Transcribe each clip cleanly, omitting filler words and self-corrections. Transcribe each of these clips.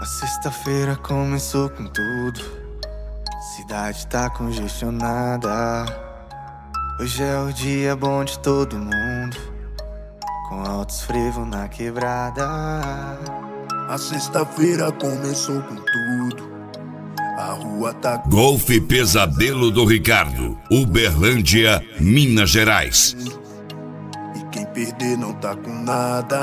A sexta-feira começou com tudo. Cidade tá congestionada. Hoje é o dia bom de todo mundo, com altos frevos na quebrada. A sexta-feira começou com tudo. A rua tá... Golf Pesadelo do Ricardo, Uberlândia, Minas Gerais. E quem perder não tá com nada.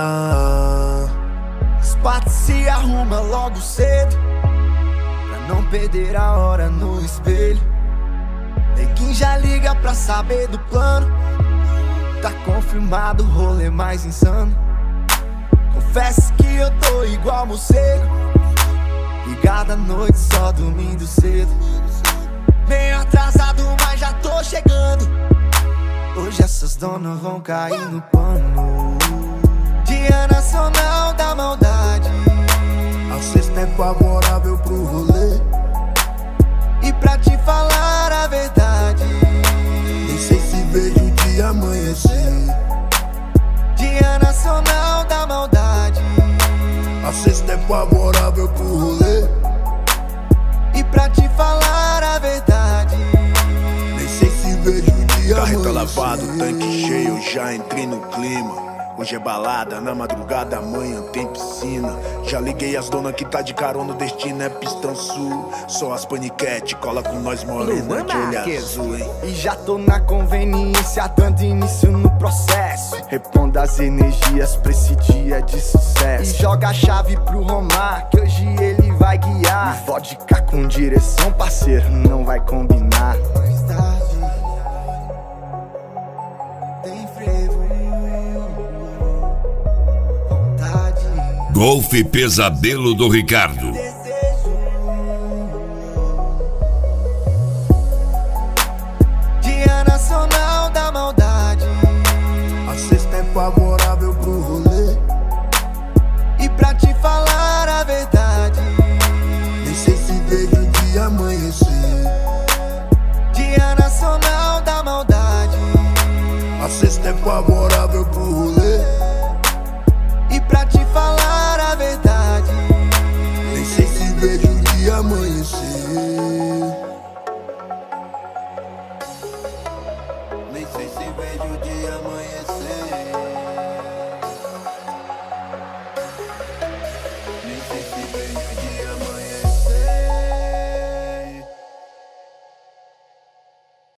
As partes se arruma logo cedo, pra não perder a hora no espelho. Tem quem já liga pra saber do plano. Tá confirmado o rolê mais insano. Confesso que eu tô igual morcego, ligado à noite só dormindo cedo. Meio atrasado, mas já tô chegando. Hoje essas donas vão cair no pano. Dia Nacional da Maldade. A sexta é favorável pro rolê. E pra te falar a verdade, nem sei se vejo o dia amanhecer. Dia Nacional da Maldade. A sexta é favorável pro rolê. E pra te falar a verdade, nem sei se vejo o dia Carro tá amanhecer. lavado, tanque cheio, já entrei no clima. Hoje é balada, na madrugada amanhã tem piscina. Já liguei as donas que tá de carona, o destino é Pistão Sul. Só as paniquete, cola com nós morena de olho azul, hein? E já tô na conveniência, dando início no processo. Reponda as energias pra esse dia de sucesso. E joga a chave pro Romar, que hoje ele vai guiar. E vodka com direção, parceiro, não vai combinar. Mais tarde tem frevo, vontade. Golf Pesadelo do Ricardo. Dia Nacional da Maldade. A sexta é favorável pro rolê. E pra te falar a verdade, nem sei se vejo o dia amanhecer. Dia Nacional da Maldade. A sexta é favorável pro rolê. E pra te falar a verdade, nem sei se vejo o dia amanhecer.